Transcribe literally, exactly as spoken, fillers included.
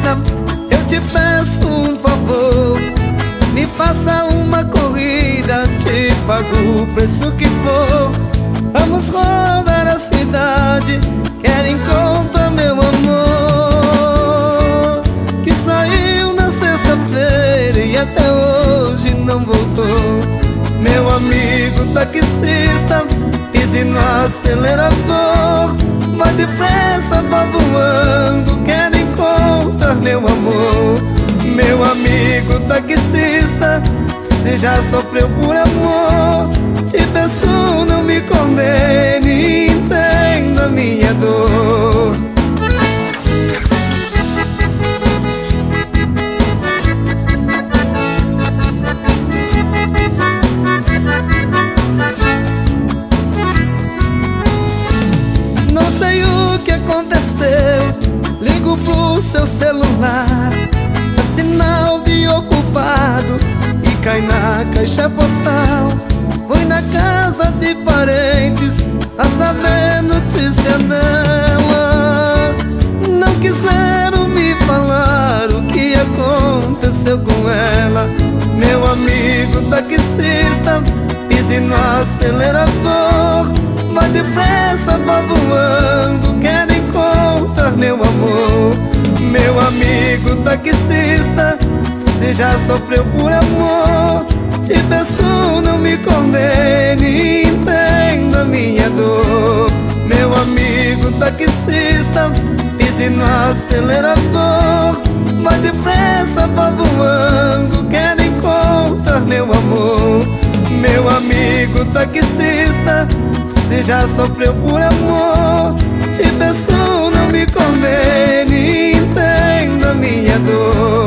taxista, eu te peço um favor. Me faça uma corrida, te pago o preço que for. Vamos rodar a cidade, quero encontrar meu amor, que saiu na sexta-feira e até hoje não voltou. Meu amigo taxista, pise no acelerador, vai depressa, vá voando, quero encontrar meu amor. Meu amigo taxista, se já sofreu por amor, te peço não me condene, entenda a minha dor. Não sei o que aconteceu, ligo pro seu celular, é sinal de ocupado e cai na caixa postal. Fui na casa de parentes a saber notícia dela. Não quiseram me falar o que aconteceu com ela. Meu amigo taxista, pise no acelerador, vai depressa, vá voando, quero encontrar meu amor. Meu amigo taxista, se já sofreu por amor, te peço não me condene, entenda a minha dor. Meu amigo taxista, pise no acelerador, vai depressa, vá voando, quero encontrar meu amor. Meu amigo taxista, se já sofreu por amor, te peço não me condene, entenda a minha dor.